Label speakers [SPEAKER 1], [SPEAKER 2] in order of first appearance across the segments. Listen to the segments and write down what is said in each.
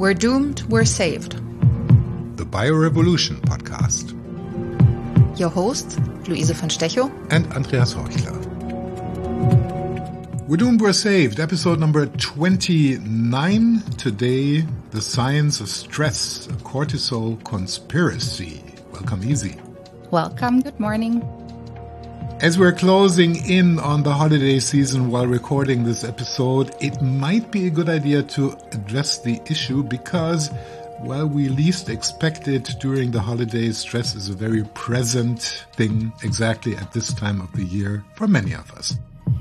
[SPEAKER 1] We're doomed, we're saved.
[SPEAKER 2] The Biorevolution podcast.
[SPEAKER 1] Your hosts, Luise von Stechow
[SPEAKER 2] and Andreas Horchler. We're doomed, we're saved. Episode number 29. Today, the science of stress, a cortisol conspiracy. Welcome, Easy.
[SPEAKER 3] Welcome. Good morning.
[SPEAKER 2] As we're closing in on the holiday season while recording this episode, it might be a good idea to address the issue because, while we least expect it during the holidays, stress is a very present thing exactly at this time of the year for many of us.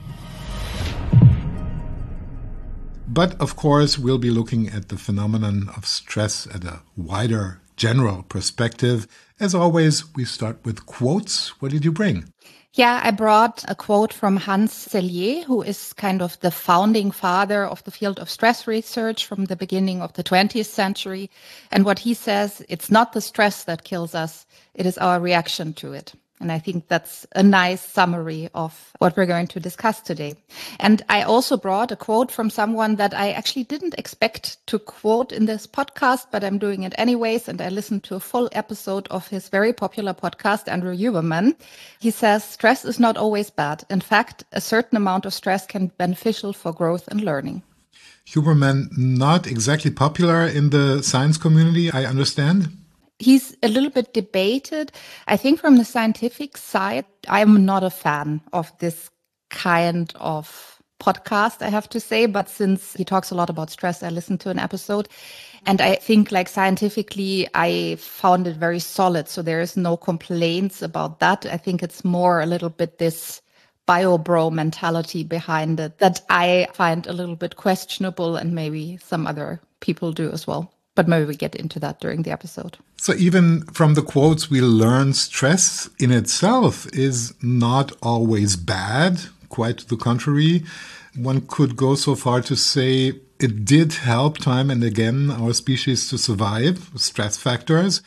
[SPEAKER 2] But, of course, we'll be looking at the phenomenon of stress at a wider, general perspective. As always, we start with quotes. What did you bring?
[SPEAKER 3] Yeah, I brought a quote from Hans Selye, who is kind of the founding father of the field of stress research from the beginning of the 20th century. And what he says, it's not the stress that kills us, it is our reaction to it. And I think that's a nice summary of what we're going to discuss today. And I also brought a quote from someone that I actually didn't expect to quote in this podcast, but I'm doing it anyways. And I listened to a full episode of his very popular podcast, Andrew Huberman. He says, stress is not always bad. In fact, a certain amount of stress can be beneficial for growth and learning.
[SPEAKER 2] Huberman, not exactly popular in the science community, I understand.
[SPEAKER 3] He's a little bit debated. I think from the scientific side, I'm not a fan of this kind of podcast, I have to say. But since he talks a lot about stress, I listened to an episode. And I think like scientifically, I found it very solid. So there is no complaints about that. I think it's more a little bit this bio-bro mentality behind it that I find a little bit questionable, and maybe some other people do as well. But maybe we get into that during the episode.
[SPEAKER 2] So even from the quotes, we learn stress in itself is not always bad. Quite the contrary. One could go so far to say it did help time and again our species to survive, stress factors.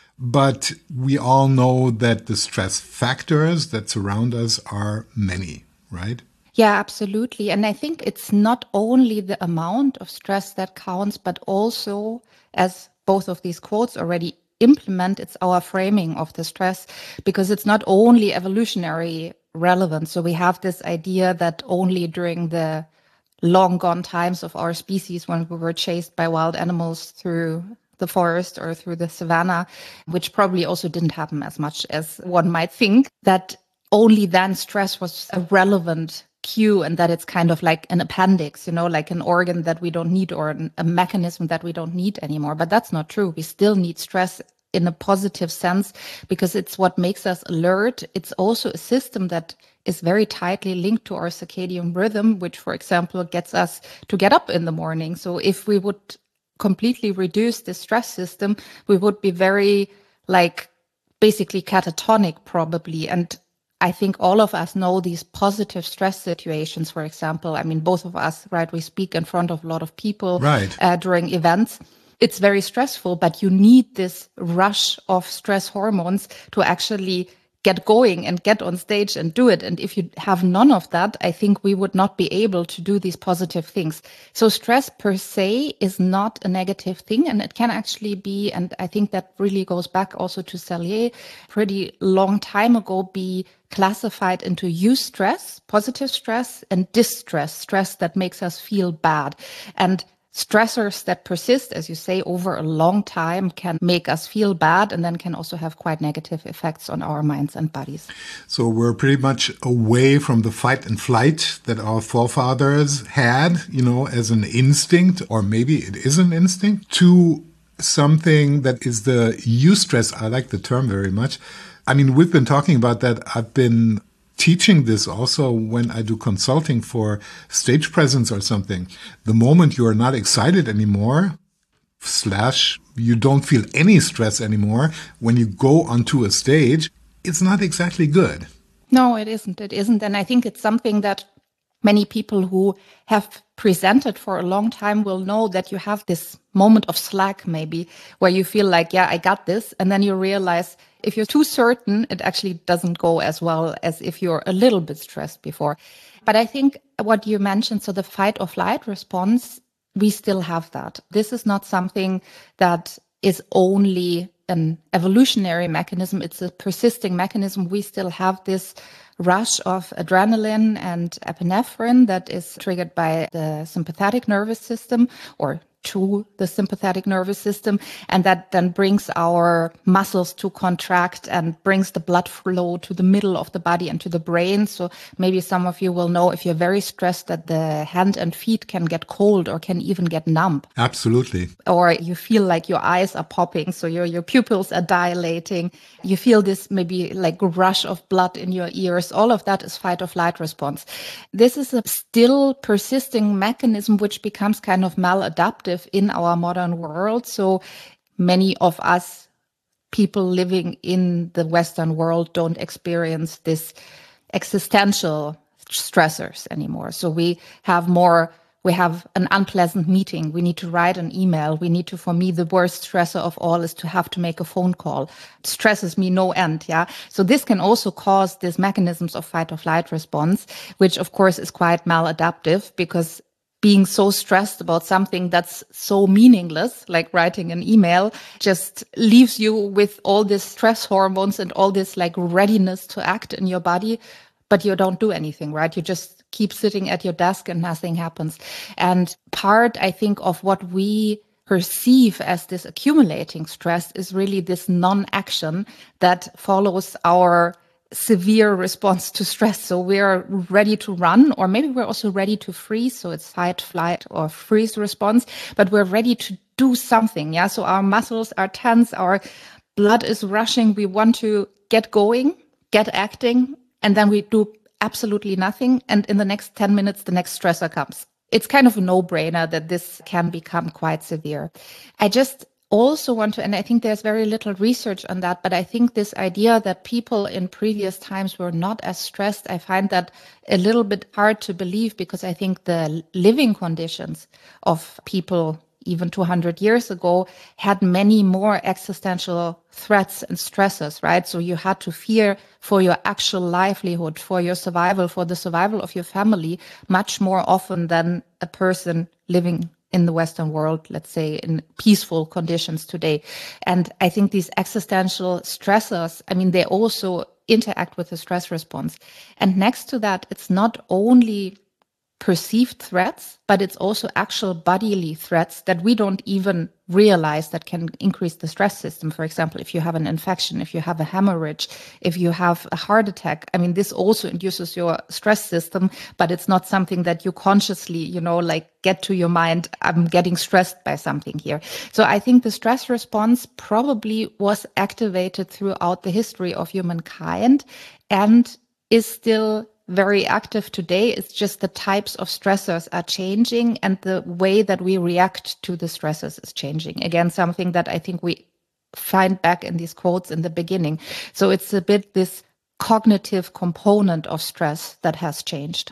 [SPEAKER 2] But we all know that the stress factors that surround us are many, right?
[SPEAKER 3] Yeah, absolutely. And I think it's not only the amount of stress that counts, but also, as both of these quotes already implement, it's our framing of the stress, because it's not only evolutionary relevant. So we have this idea that only during the long gone times of our species, when we were chased by wild animals through the forest or through the savannah, which probably also didn't happen as much as one might think, that only then stress was a relevant cue, and that it's kind of like an appendix, like an organ that we don't need or a mechanism that we don't need anymore. But that's not true. We still need stress in a positive sense because it's what makes us alert. It's also a system that is very tightly linked to our circadian rhythm, which, for example, gets us to get up in the morning. So if we would completely reduce the stress system, we would be very basically catatonic probably. And I think all of us know these positive stress situations, for example. I mean, both of us, right? We speak in front of a lot of people during events. It's very stressful, but you need this rush of stress hormones to actually get going and get on stage and do it. And if you have none of that, I think we would not be able to do these positive things. So stress per se is not a negative thing, and it can actually be, and I think that really goes back also to Selye, pretty long time ago, be classified into eustress, positive stress, and distress, stress that makes us feel bad. And stressors that persist, as you say, over a long time can make us feel bad and then can also have quite negative effects on our minds and bodies.
[SPEAKER 2] So we're pretty much away from the fight and flight that our forefathers had, as an instinct, or maybe it is an instinct, to something that is the eustress. I like the term very much. I mean, we've been talking about that. I've been teaching this also when I do consulting for stage presence or something. The moment you are not excited anymore, / you don't feel any stress anymore, when you go onto a stage, it's not exactly good.
[SPEAKER 3] No, it isn't. It isn't. And I think it's something that many people who have presented for a long time will know, that you have this moment of slack maybe where you feel like, yeah, I got this. And then you realize if you're too certain, it actually doesn't go as well as if you're a little bit stressed before. But I think what you mentioned, so the fight or flight response, we still have that. This is not something that is only an evolutionary mechanism. It's a persisting mechanism. We still have this rush of adrenaline and epinephrine that is triggered by the sympathetic nervous system or to the sympathetic nervous system. And that then brings our muscles to contract and brings the blood flow to the middle of the body and to the brain. So maybe some of you will know if you're very stressed that the hand and feet can get cold or can even get numb.
[SPEAKER 2] Absolutely.
[SPEAKER 3] Or you feel like your eyes are popping. So your pupils are dilating. You feel this maybe like rush of blood in your ears. All of that is fight or flight response. This is a still persisting mechanism which becomes kind of maladaptive in our modern world. So many of us people living in the Western world don't experience this existential stressors anymore. So we have an unpleasant meeting. We need to write an email. For me, the worst stressor of all is to have to make a phone call. It stresses me no end. Yeah. So this can also cause these mechanisms of fight or flight response, which of course is quite maladaptive because being so stressed about something that's so meaningless, like writing an email, just leaves you with all these stress hormones and all this like readiness to act in your body, but you don't do anything, right? You just keep sitting at your desk and nothing happens. And part, I think, of what we perceive as this accumulating stress is really this non-action that follows our severe response to stress. So we're ready to run, or maybe we're also ready to freeze. So it's fight, flight, or freeze response, but we're ready to do something. Yeah. So our muscles are tense, our blood is rushing. We want to get going, get acting, and then we do absolutely nothing. And in the next 10 minutes, the next stressor comes. It's kind of a no-brainer that this can become quite severe. I just also want to, and I think there's very little research on that, but I think this idea that people in previous times were not as stressed, I find that a little bit hard to believe because I think the living conditions of people even 200 years ago had many more existential threats and stresses, right? So you had to fear for your actual livelihood, for your survival, for the survival of your family, much more often than a person living in the Western world, let's say, in peaceful conditions today. And I think these existential stressors, I mean, they also interact with the stress response. And next to that, it's not only perceived threats, but it's also actual bodily threats that we don't even realize that can increase the stress system. For example, if you have an infection, if you have a hemorrhage, if you have a heart attack, I mean, this also induces your stress system, but it's not something that you consciously, like get to your mind, I'm getting stressed by something here. So I think the stress response probably was activated throughout the history of humankind and is still very active today. It's just the types of stressors are changing and the way that we react to the stressors is changing. Again, something that I think we find back in these quotes in the beginning. So it's a bit this cognitive component of stress that has changed.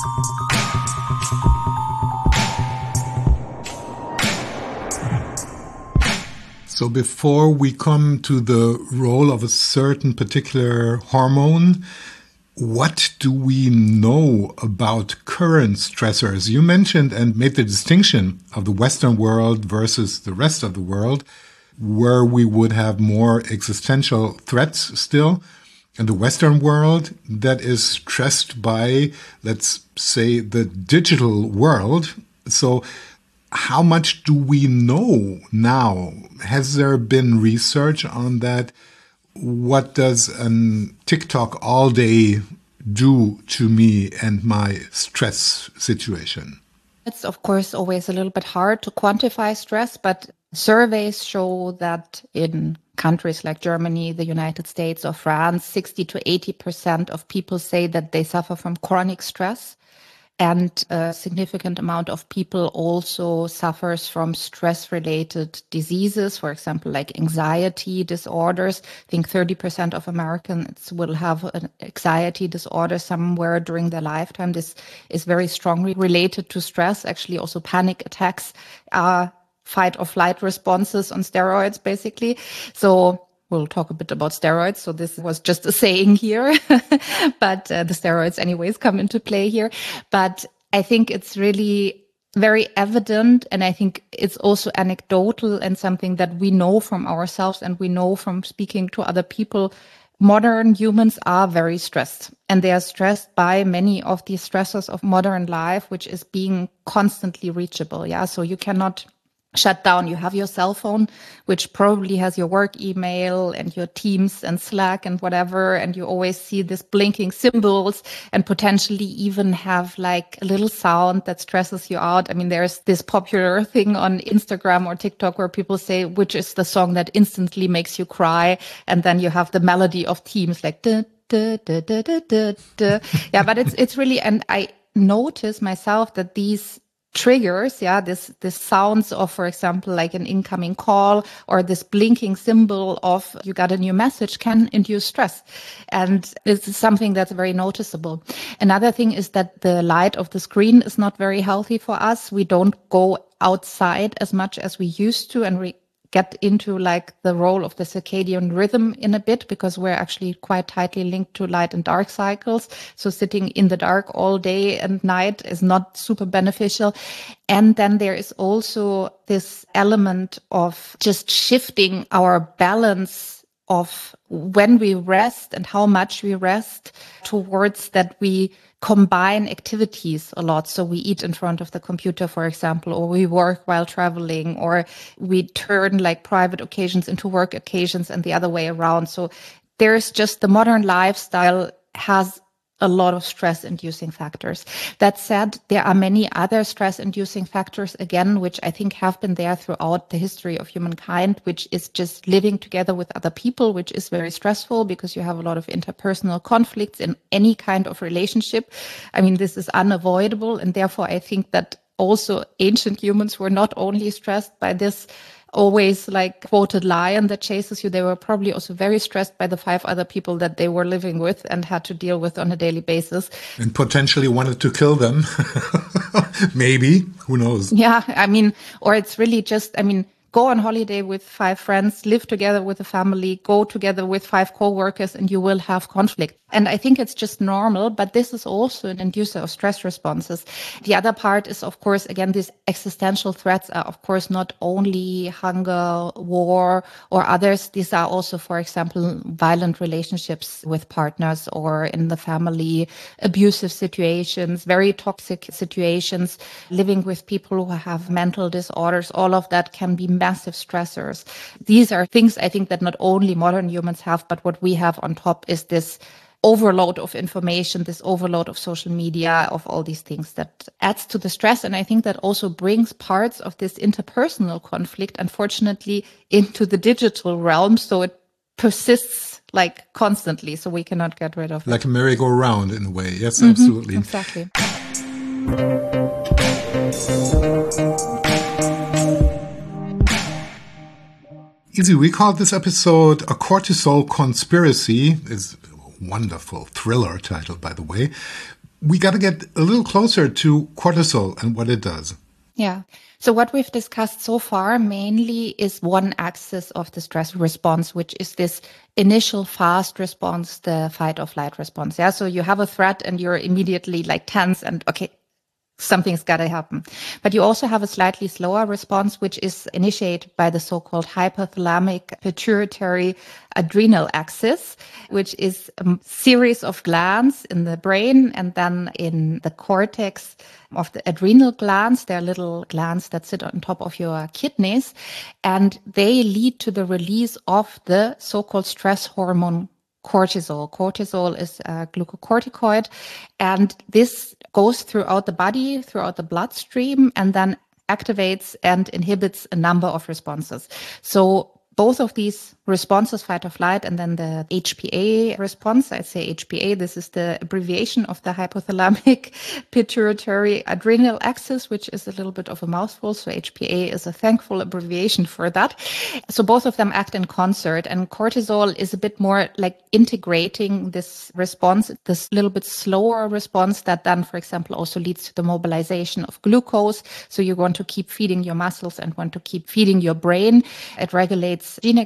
[SPEAKER 2] So before we come to the role of a certain particular hormone, what do we know about current stressors? You mentioned and made the distinction of the Western world versus the rest of the world, where we would have more existential threats still. In the Western world, that is stressed by, let's say, the digital world. So how much do we know now? Has there been research on that? What does a TikTok all day do to me and my stress situation?
[SPEAKER 3] It's, of course, always a little bit hard to quantify stress, but surveys show that in countries like Germany, the United States, or France, 60 to 80% of people say that they suffer from chronic stress. And a significant amount of people also suffers from stress-related diseases, for example, like anxiety disorders. I think 30% of Americans will have an anxiety disorder somewhere during their lifetime. This is very strongly related to stress. Actually, also panic attacks are fight or flight responses on steroids, basically. So we'll talk a bit about steroids. So this was just a saying here, but the steroids anyways come into play here. But I think it's really very evident. And I think it's also anecdotal and something that we know from ourselves and we know from speaking to other people. Modern humans are very stressed, and they are stressed by many of the stressors of modern life, which is being constantly reachable. Yeah. So you cannot shut down. You have your cell phone, which probably has your work email and your Teams and Slack and whatever. And you always see this blinking symbols and potentially even have like a little sound that stresses you out. I mean, there's this popular thing on Instagram or TikTok where people say, which is the song that instantly makes you cry. And then you have the melody of Teams like, duh, duh, duh, duh, duh, duh, duh. Yeah, but it's really, and I notice myself that these triggers, this sounds of, for example, like an incoming call or this blinking symbol of you got a new message can induce stress. And it's something that's very noticeable. Another thing is that the light of the screen is not very healthy for us. We don't go outside as much as we used to, and we get into like the role of the circadian rhythm in a bit, because we're actually quite tightly linked to light and dark cycles. So sitting in the dark all day and night is not super beneficial. And then there is also this element of just shifting our balance of when we rest and how much we rest towards that we combine activities a lot. So we eat in front of the computer, for example, or we work while traveling, or we turn like private occasions into work occasions and the other way around. So there's just the modern lifestyle has a lot of stress-inducing factors. That said, there are many other stress-inducing factors, again, which I think have been there throughout the history of humankind, which is just living together with other people, which is very stressful because you have a lot of interpersonal conflicts in any kind of relationship. I mean, this is unavoidable. And therefore, I think that also ancient humans were not only stressed by this always like quoted lion that chases you. They were probably also very stressed by the 5 other people that they were living with and had to deal with on a daily basis.
[SPEAKER 2] And potentially wanted to kill them. Maybe, who knows?
[SPEAKER 3] Yeah, I mean, or it's really just, I mean, go on holiday with 5 friends, live together with a family, go together with 5 co-workers, and you will have conflict. And I think it's just normal, but this is also an inducer of stress responses. The other part is, of course, again, these existential threats are, of course, not only hunger, war, or others. These are also, for example, violent relationships with partners or in the family, abusive situations, very toxic situations, living with people who have mental disorders. All of that can be massive stressors. These are things I think that not only modern humans have, but what we have on top is this overload of information, this overload of social media, of all these things that adds to the stress. And I think that also brings parts of this interpersonal conflict, unfortunately, into the digital realm. So it persists like constantly. So we cannot get rid of it.
[SPEAKER 2] Like a merry-go-round in a way. Yes, absolutely.
[SPEAKER 3] Exactly.
[SPEAKER 2] Easy, we called this episode A Cortisol Conspiracy. It's a wonderful thriller title, by the way. We got to get a little closer to cortisol and what it does.
[SPEAKER 3] Yeah. So what we've discussed so far mainly is one axis of the stress response, which is this initial fast response, the fight or flight response. Yeah. So you have a threat and you're immediately like tense and okay, something's got to happen. But you also have a slightly slower response, which is initiated by the so-called hypothalamic pituitary adrenal axis, which is a series of glands in the brain and then in the cortex of the adrenal glands. They're little glands that sit on top of your kidneys, and they lead to the release of the so-called stress hormone cortisol. Cortisol is a glucocorticoid, and this goes throughout the body, throughout the bloodstream, and then activates and inhibits a number of responses. So both of these responses, fight or flight, and then the HPA response, I say HPA, this is the abbreviation of the hypothalamic pituitary adrenal axis, which is a little bit of a mouthful. So HPA is a thankful abbreviation for that. So both of them act in concert, and cortisol is a bit more like integrating this response, this little bit slower response that then, for example, also leads to the mobilization of glucose. So you want to keep feeding your muscles and want to keep feeding your brain. It regulates gene expression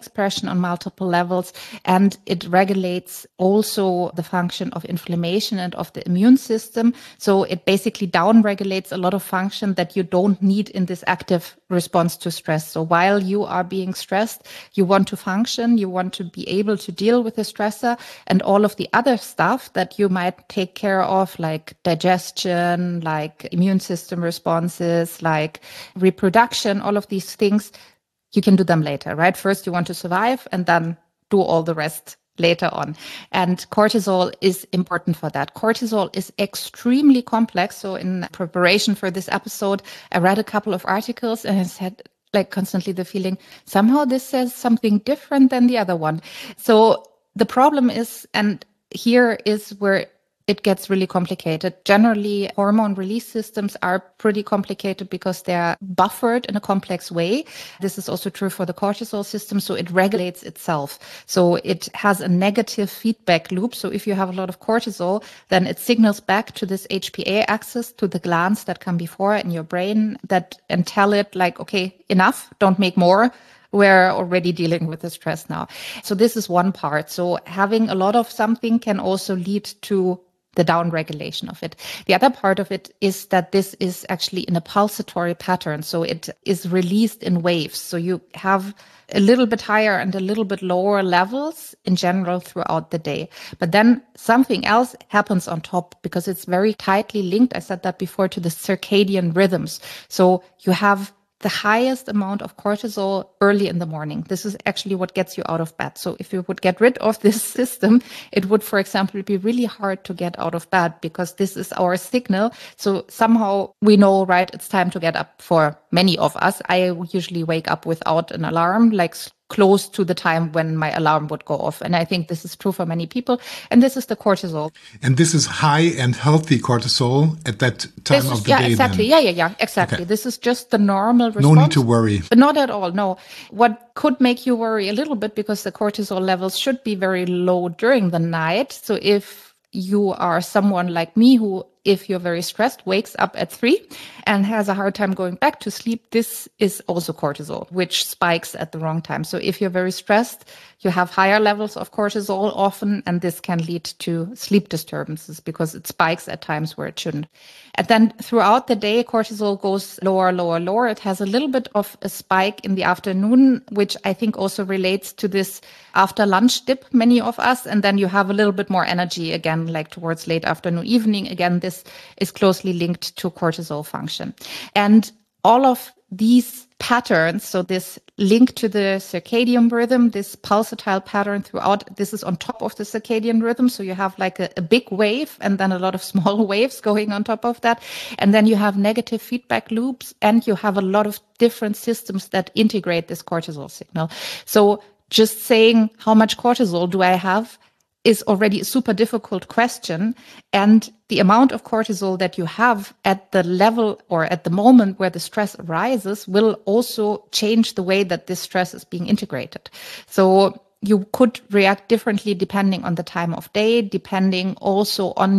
[SPEAKER 3] on multiple levels, and it regulates also the function of inflammation and of the immune system. So it basically downregulates a lot of function that you don't need in this active response to stress. So while you are being stressed, you want to function, you want to be able to deal with the stressor, and all of the other stuff that you might take care of, like digestion, like immune system responses, like reproduction, all of these things, you can do them later, right? First, you want to survive and then do all the rest later on. And cortisol is important for that. Cortisol is extremely complex. So in preparation for this episode, I read a couple of articles and I said, like, constantly the feeling, somehow this says something different than the other one. So the problem is, and here is where it gets really complicated. Generally, hormone release systems are pretty complicated because they're buffered in a complex way. This is also true for the cortisol system. So it regulates itself. So it has a negative feedback loop. So if you have a lot of cortisol, then it signals back to this HPA axis, to the glands that come before in your brain, and tell it like, okay, enough, don't make more. We're already dealing with the stress now. So this is one part. So having a lot of something can also lead to the downregulation of it. The other part of it is that this is actually in a pulsatory pattern. So it is released in waves. So you have a little bit higher and a little bit lower levels in general throughout the day. But then something else happens on top because it's very tightly linked, I said that before, to the circadian rhythms. So you have the highest amount of cortisol early in the morning. This is actually what gets you out of bed. So if you would get rid of this system, it would, for example, be really hard to get out of bed because this is our signal. So somehow we know, right, it's time to get up for many of us. I usually wake up without an alarm, like close to the time when my alarm would go off. And I think this is true for many people. And this is the cortisol.
[SPEAKER 2] And this is high and healthy cortisol at that time of the day.
[SPEAKER 3] Exactly.
[SPEAKER 2] Then.
[SPEAKER 3] Yeah, exactly. Okay. This is just the normal response.
[SPEAKER 2] No need to worry.
[SPEAKER 3] Not at all, no. What could make you worry a little bit, because the cortisol levels should be very low during the night. So if you are someone like me who, if you're very stressed, wakes up at 3 and has a hard time going back to sleep, this is also cortisol, which spikes at the wrong time. So if you're very stressed, you have higher levels of cortisol often, and this can lead to sleep disturbances because it spikes at times where it shouldn't. And then throughout the day, cortisol goes lower, lower, lower. It has a little bit of a spike in the afternoon, which I think also relates to this after lunch dip, many of us. And then you have a little bit more energy again, like towards late afternoon, evening. Again, this is closely linked to cortisol function. And all of these patterns, so this link to the circadian rhythm, this pulsatile pattern throughout, this is on top of the circadian rhythm. So you have like a big wave and then a lot of small waves going on top of that. And then you have negative feedback loops, and you have a lot of different systems that integrate this cortisol signal. So just saying how much cortisol do I have is already a super difficult question. And the amount of cortisol that you have at the level or at the moment where the stress arises will also change the way that this stress is being integrated. So you could react differently depending on the time of day, depending also on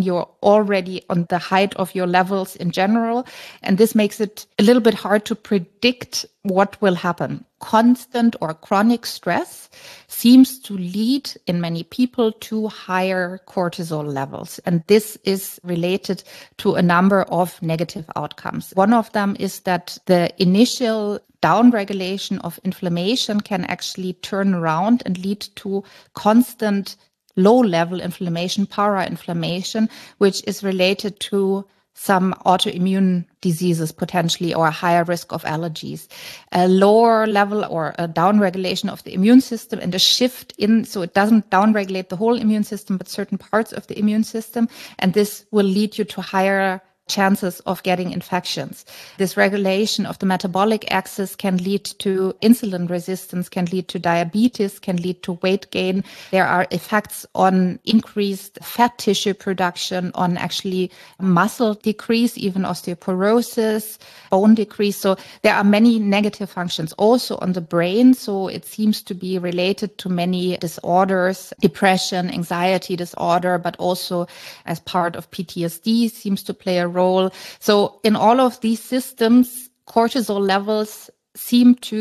[SPEAKER 3] on the height of your levels in general. And this makes it a little bit hard to predict what will happen. Constant or chronic stress seems to lead in many people to higher cortisol levels. And this is related to a number of negative outcomes. One of them is that the initial downregulation of inflammation can actually turn around and lead to constant low-level inflammation, parainflammation, which is related to some autoimmune diseases potentially, or a higher risk of allergies. A lower level or a downregulation of the immune system and a shift in, so it doesn't downregulate the whole immune system, but certain parts of the immune system. And this will lead you to higher chances of getting infections. This regulation of the metabolic axis can lead to insulin resistance, can lead to diabetes, can lead to weight gain. There are effects on increased fat tissue production, on actually muscle decrease, even osteoporosis, bone decrease. So there are many negative functions also on the brain. So it seems to be related to many disorders, depression, anxiety disorder, but also as part of PTSD seems to play a role. So in all of these systems, cortisol levels seem to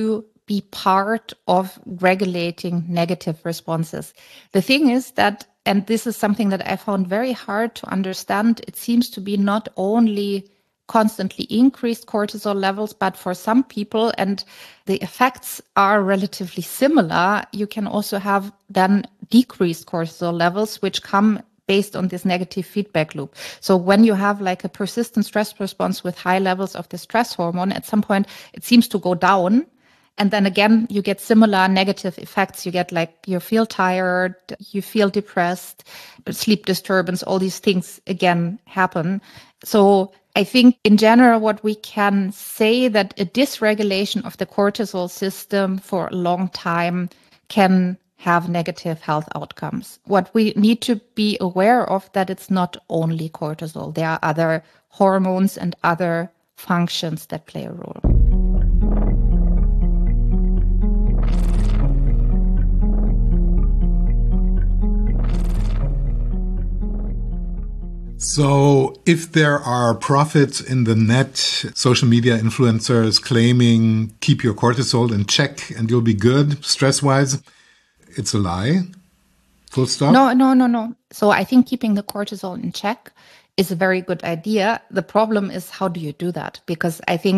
[SPEAKER 3] be part of regulating negative responses. The thing is that, and this is something that I found very hard to understand, it seems to be not only constantly increased cortisol levels, but for some people, and the effects are relatively similar, you can also have then decreased cortisol levels, which come based on this negative feedback loop. So when you have like a persistent stress response with high levels of the stress hormone, at some point it seems to go down. And then again, you get similar negative effects. You get like, you feel tired, you feel depressed, sleep disturbance, all these things again happen. So I think in general, what we can say that a dysregulation of the cortisol system for a long time can have negative health outcomes. What we need to be aware of that it's not only cortisol. There are other hormones and other functions that play a role.
[SPEAKER 2] So if there are prophets in the net, social media influencers claiming keep your cortisol in check and you'll be good stress-wise, it's a lie. Full stop?
[SPEAKER 3] No. So I think keeping the cortisol in check is a very good idea. The problem is, how do you do that? Because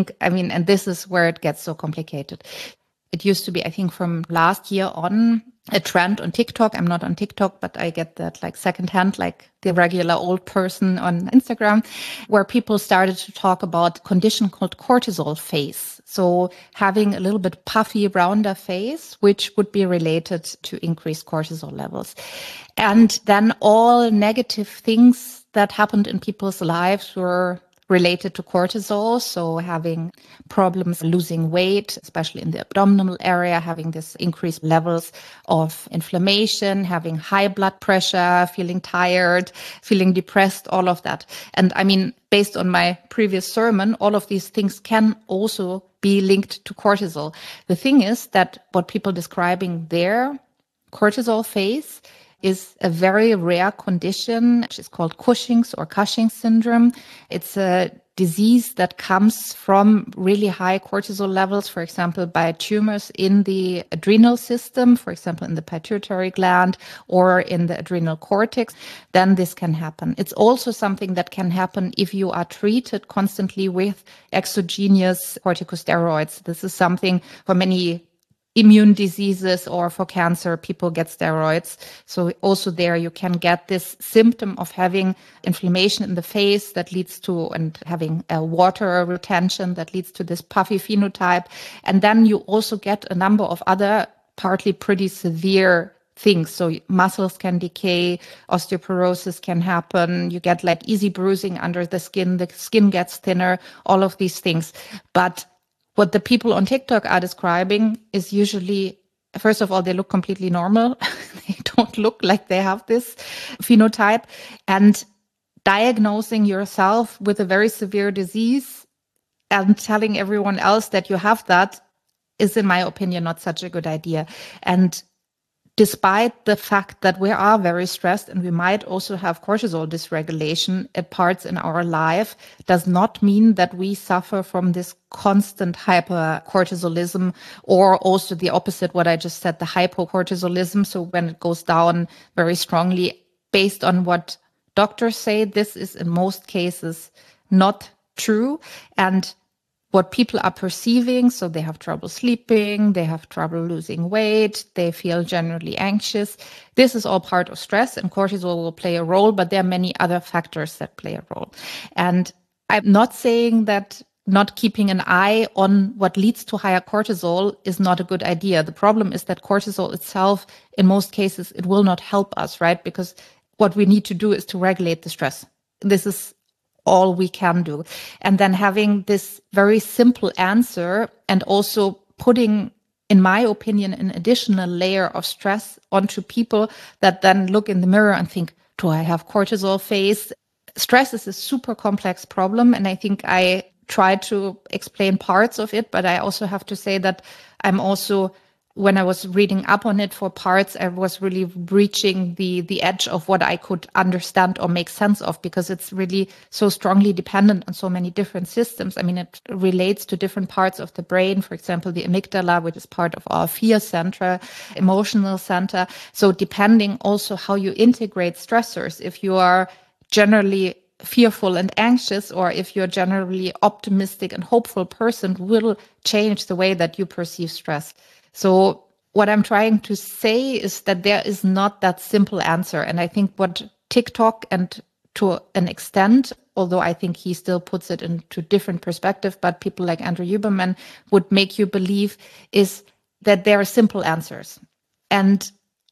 [SPEAKER 3] and this is where it gets so complicated. It used to be, I think, from last year on, a trend on TikTok. I'm not on TikTok, but I get that like secondhand, like the regular old person on Instagram, where people started to talk about a condition called cortisol face. So having a little bit puffy, rounder face, which would be related to increased cortisol levels. And then all negative things that happened in people's lives were related to cortisol. So having problems losing weight, especially in the abdominal area, having this increased levels of inflammation, having high blood pressure, feeling tired, feeling depressed, all of that. And based on my previous sermon, all of these things can also be linked to cortisol. The thing is that what people describing their cortisol phase is a very rare condition, which is called Cushing's or Cushing syndrome. It's a disease that comes from really high cortisol levels, for example, by tumors in the adrenal system, for example, in the pituitary gland or in the adrenal cortex. Then this can happen. It's also something that can happen if you are treated constantly with exogenous corticosteroids. This is something for many immune diseases or for cancer, people get steroids. So also there you can get this symptom of having inflammation in the face that leads to, and having a water retention that leads to this puffy phenotype. And then you also get a number of other partly pretty severe things. So muscles can decay, osteoporosis can happen. You get like easy bruising under the skin gets thinner, all of these things. But what the people on TikTok are describing is usually, first of all, they look completely normal. They don't look like they have this phenotype. And diagnosing yourself with a very severe disease and telling everyone else that you have that is, in my opinion, not such a good idea. And despite the fact that we are very stressed and we might also have cortisol dysregulation at parts in our life, does not mean that we suffer from this constant hypercortisolism, or also the opposite, what I just said, the hypocortisolism. So when it goes down very strongly, based on what doctors say, this is in most cases not true. And what people are perceiving, so they have trouble sleeping, they have trouble losing weight, they feel generally anxious. This is all part of stress, and cortisol will play a role, but there are many other factors that play a role. And I'm not saying that not keeping an eye on what leads to higher cortisol is not a good idea. The problem is that cortisol itself, in most cases, it will not help us, right? Because what we need to do is to regulate the stress. This is all we can do. And then having this very simple answer, and also putting, in my opinion, an additional layer of stress onto people that then look in the mirror and think, do I have cortisol phase? Stress is a super complex problem. And I think I try to explain parts of it, but I also have to say that I'm also when I was reading up on it for parts, I was really reaching the edge of what I could understand or make sense of, because it's really so strongly dependent on so many different systems. I mean, it relates to different parts of the brain, for example, the amygdala, which is part of our fear center, emotional center. So depending also how you integrate stressors, if you are generally fearful and anxious, or if you're generally optimistic and hopeful person, will change the way that you perceive stress. So what I'm trying to say is that there is not that simple answer. And I think what TikTok, and to an extent, although I think he still puts it into different perspective, but people like Andrew Huberman would make you believe, is that there are simple answers. And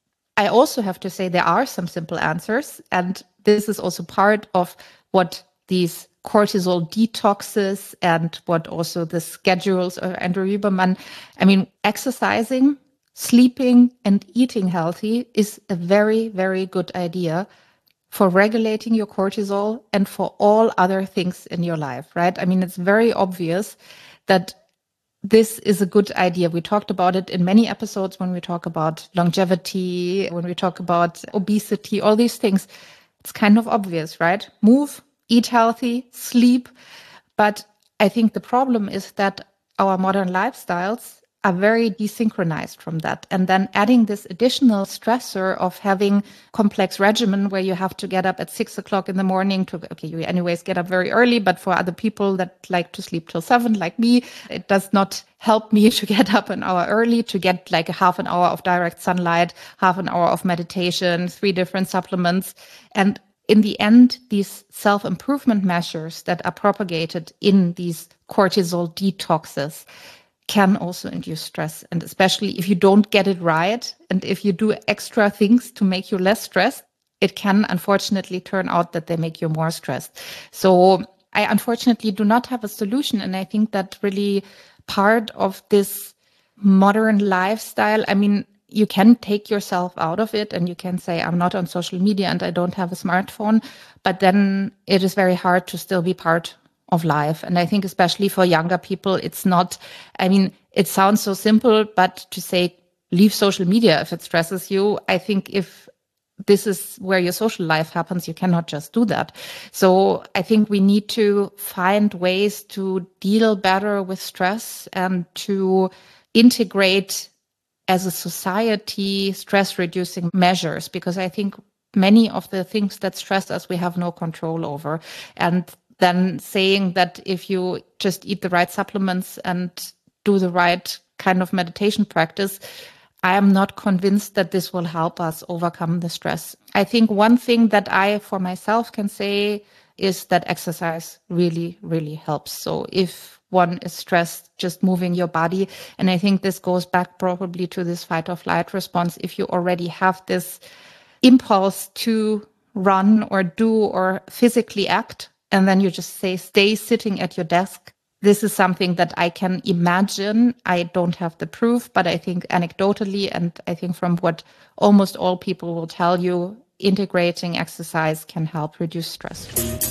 [SPEAKER 3] I also have to say there are some simple answers. And this is also part of what these cortisol detoxes and what also the schedules of Andrew Huberman. I mean, exercising, sleeping, and eating healthy is a very, very good idea for regulating your cortisol and for all other things in your life, right? I mean, it's very obvious that this is a good idea. We talked about it in many episodes when we talk about longevity, when we talk about obesity, all these things. It's kind of obvious, right? Move, eat healthy, sleep. But I think the problem is that our modern lifestyles are very desynchronized from that. And then adding this additional stressor of having complex regimen where you have to get up at 6 o'clock in the morning you anyways get up very early, but for other people that like to sleep till 7, like me, it does not help me to get up an hour early, to get like a half an hour of direct sunlight, half an hour of meditation, 3 different supplements. And in the end, these self-improvement measures that are propagated in these cortisol detoxes can also induce stress. And especially if you don't get it right, and if you do extra things to make you less stressed, it can unfortunately turn out that they make you more stressed. So I unfortunately do not have a solution. And I think that really part of this modern lifestyle, I mean, you can take yourself out of it and you can say, I'm not on social media and I don't have a smartphone, but then it is very hard to still be part of life. And I think especially for younger people, it's not, I mean, it sounds so simple, but to say, leave social media if it stresses you, I think if this is where your social life happens, you cannot just do that. So I think we need to find ways to deal better with stress and to integrate as a society stress reducing measures, because I think many of the things that stress us, we have no control over. And then saying that if you just eat the right supplements and do the right kind of meditation practice, I am not convinced that this will help us overcome the stress. I think one thing that I, for myself, can say is that exercise really, really helps. So if one is stressed, just moving your body. And I think this goes back probably to this fight or flight response. If you already have this impulse to run or do or physically act, and then you just say, stay sitting at your desk. This is something that I can imagine. I don't have the proof, but I think anecdotally, and I think from what almost all people will tell you, integrating exercise can help reduce stress.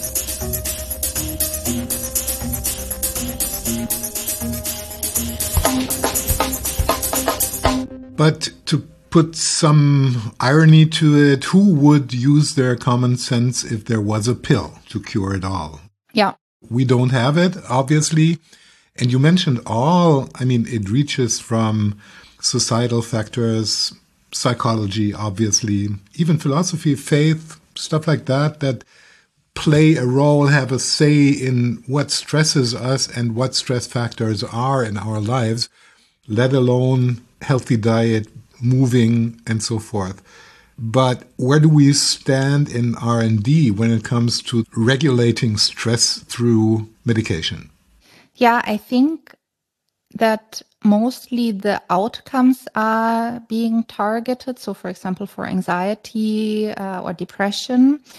[SPEAKER 2] But to put some irony to it, who would use their common sense if there was a pill to cure it all?
[SPEAKER 3] Yeah.
[SPEAKER 2] We don't have it, obviously. And you mentioned all, I mean, it reaches from societal factors, psychology, obviously, even philosophy, faith, stuff like that, that play a role, have a say in what stresses us and what stress factors are in our lives, let alone healthy diet, moving, and so forth. But where do we stand in R&D when it comes to regulating stress through medication?
[SPEAKER 3] Yeah, I think that mostly the outcomes are being targeted. So, for example, for anxiety or depression,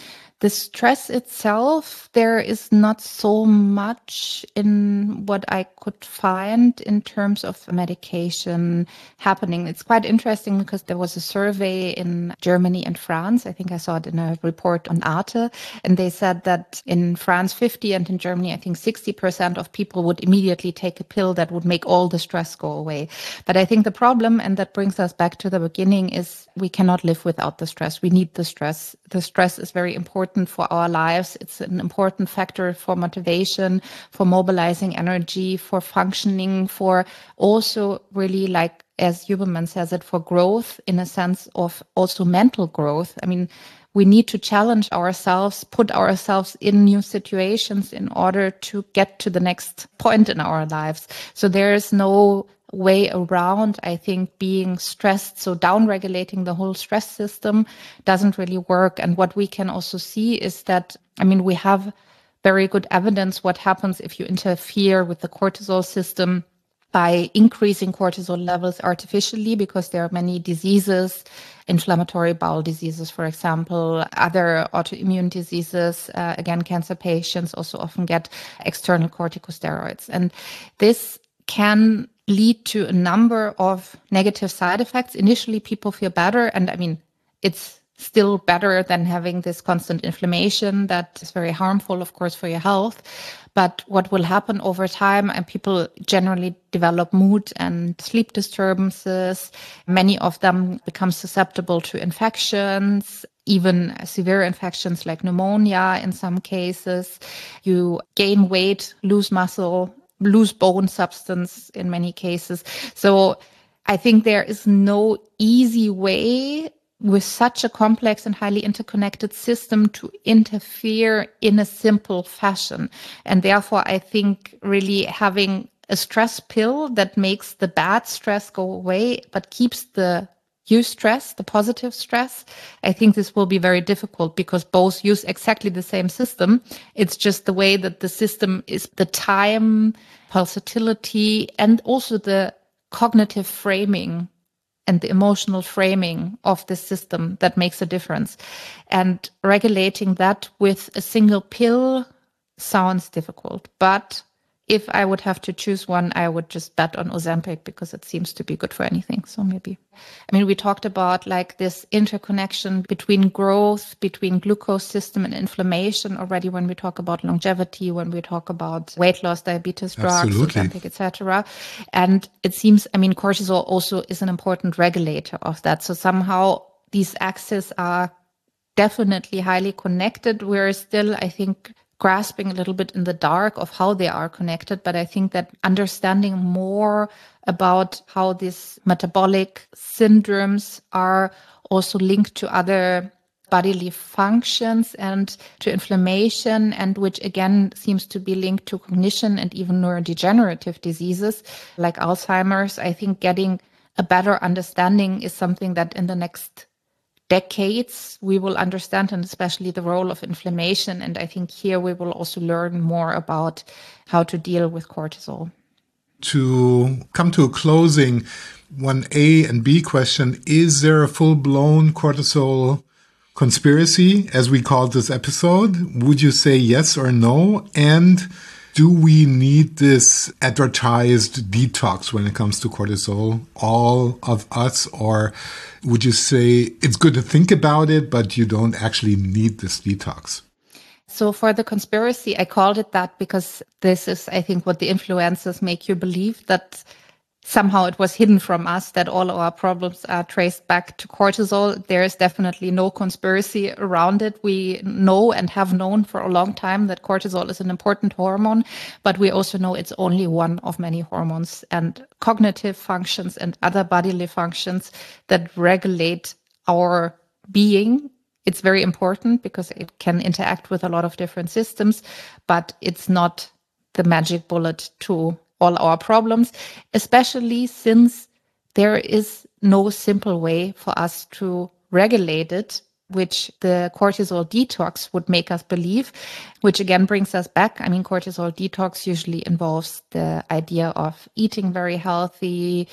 [SPEAKER 3] The stress itself, there is not so much in what I could find in terms of medication happening. It's quite interesting because there was a survey in Germany and France. I think I saw it in a report on Arte. And they said that in France, 50, and in Germany, I think 60% of people would immediately take a pill that would make all the stress go away. But I think the problem, and that brings us back to the beginning, is we cannot live without the stress. We need the stress. The stress is very important for our lives. It's an important factor for motivation, for mobilizing energy, for functioning, for also really, like as Huberman says it, for growth in a sense of also mental growth. I mean, we need to challenge ourselves, put ourselves in new situations in order to get to the next point in our lives. So there is no way around, I think, being stressed. So downregulating the whole stress system doesn't really work. And what we can also see is that, I mean, we have very good evidence what happens if you interfere with the cortisol system by increasing cortisol levels artificially, because there are many diseases, inflammatory bowel diseases, for example, other autoimmune diseases. Again, cancer patients also often get external corticosteroids. And this can lead to a number of negative side effects. Initially, people feel better. And I mean, it's still better than having this constant inflammation that is very harmful, of course, for your health. But what will happen over time, and people generally develop mood and sleep disturbances. Many of them become susceptible to infections, even severe infections like pneumonia in some cases. You gain weight, lose muscle, lose bone substance in many cases. So I think there is no easy way with such a complex and highly interconnected system to interfere in a simple fashion. And therefore, I think really having a stress pill that makes the bad stress go away, but keeps the eustress, the positive stress, I think this will be very difficult because both use exactly the same system. It's just the way that the system is, the time, pulsatility, and also the cognitive framing and the emotional framing of the system that makes a difference. And regulating that with a single pill sounds difficult. But if I would have to choose one, I would just bet on Ozempic because it seems to be good for anything. So maybe, I mean, we talked about like this interconnection between growth, between glucose system and inflammation already when we talk about longevity, when we talk about weight loss, diabetes drugs, Ozempic, etc. And it seems, I mean, cortisol also is an important regulator of that. So somehow these axes are definitely highly connected. We're still, I think, grasping a little bit in the dark of how they are connected. But I think that understanding more about how these metabolic syndromes are also linked to other bodily functions and to inflammation, and which again seems to be linked to cognition and even neurodegenerative diseases like Alzheimer's. I think getting a better understanding is something that in the next decades we will understand, and especially the role of inflammation. And I think here we will also learn more about how to deal with cortisol.
[SPEAKER 2] To come to a closing, one A and B question, is there a full-blown cortisol conspiracy, as we called this episode? Would you say yes or no? And do we need this advertised detox when it comes to cortisol, all of us? Or would you say it's good to think about it, but you don't actually need this detox?
[SPEAKER 3] So for the conspiracy, I called it that because this is, I think, what the influencers make you believe, that somehow it was hidden from us, that all our problems are traced back to cortisol. There is definitely no conspiracy around it. We know and have known for a long time that cortisol is an important hormone, but we also know it's only one of many hormones, and cognitive functions and other bodily functions that regulate our being. It's very important because it can interact with a lot of different systems, but it's not the magic bullet to all our problems, especially since there is no simple way for us to regulate it, which the cortisol detox would make us believe, which again brings us back. I mean, cortisol detox usually involves the idea of eating very healthy,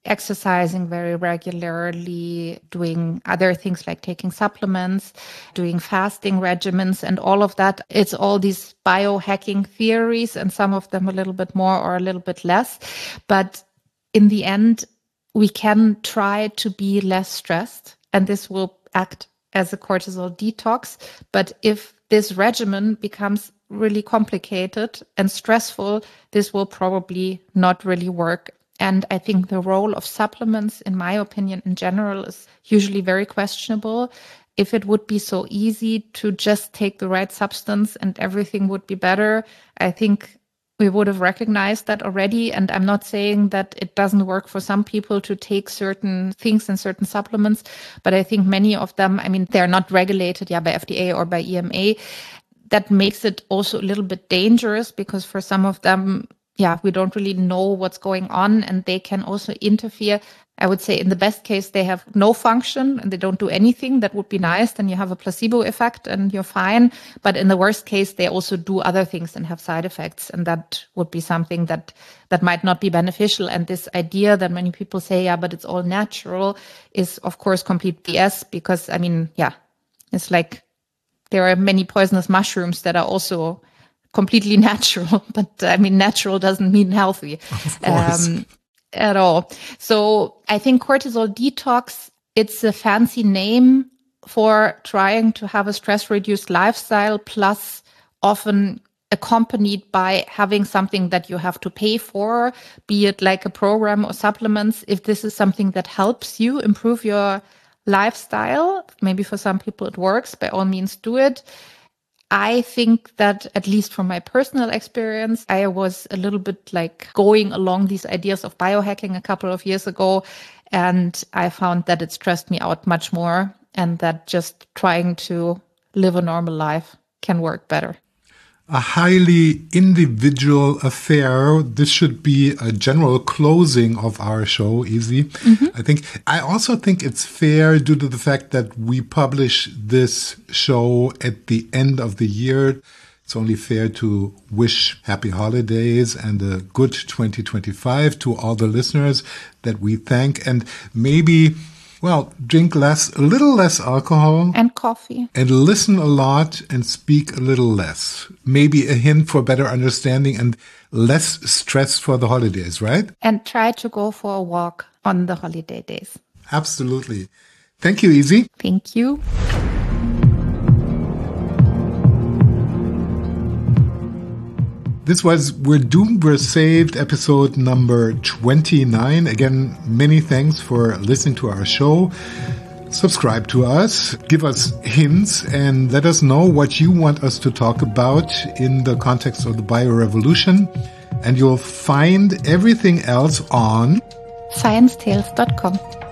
[SPEAKER 3] exercising very regularly, doing other things like taking supplements, doing fasting regimens and all of that. It's all these biohacking theories, and some of them a little bit more or a little bit less. But in the end, we can try to be less stressed, and this will act as a cortisol detox. But if this regimen becomes really complicated and stressful, this will probably not really work. And I think the role of supplements, in my opinion, in general, is usually very questionable. If it would be so easy to just take the right substance and everything would be better, I think we would have recognized that already. And I'm not saying that it doesn't work for some people to take certain things and certain supplements, but I think many of them, I mean, they're not regulated by FDA or by EMA. That makes it also a little bit dangerous, because for some of them, we don't really know what's going on, and they can also interfere. I would say in the best case, they have no function and they don't do anything. That would be nice. Then you have a placebo effect and you're fine. But in the worst case, they also do other things and have side effects. And that would be something that might not be beneficial. And this idea that many people say, but it's all natural, is of course complete BS, because I mean, it's like there are many poisonous mushrooms that are also completely natural, but I mean, natural doesn't mean healthy.
[SPEAKER 2] Of course.
[SPEAKER 3] At all. So I think cortisol detox, it's a fancy name for trying to have a stress-reduced lifestyle, plus often accompanied by having something that you have to pay for, be it like a program or supplements. If this is something that helps you improve your lifestyle, maybe for some people it works, by all means do it. I think that, at least from my personal experience, I was a little bit like going along these ideas of biohacking a couple of years ago, and I found that it stressed me out much more, and that just trying to live a normal life can work better.
[SPEAKER 2] A highly individual affair. This should be a general closing of our show, Easy. Mm-hmm. I also think it's fair, due to the fact that we publish this show at the end of the year. It's only fair to wish happy holidays and a good 2025 to all the listeners that we thank, and maybe, drink a little less alcohol.
[SPEAKER 3] And coffee.
[SPEAKER 2] And listen a lot and speak a little less. Maybe a hint for better understanding and less stress for the holidays, right?
[SPEAKER 3] And try to go for a walk on the holiday days.
[SPEAKER 2] Absolutely. Thank you, Easy.
[SPEAKER 3] Thank you.
[SPEAKER 2] This was We're Doomed, We're Saved, episode number 29. Again, many thanks for listening to our show. Subscribe to us, give us hints, and let us know what you want us to talk about in the context of the biorevolution. And you'll find everything else on
[SPEAKER 3] sciencetales.com.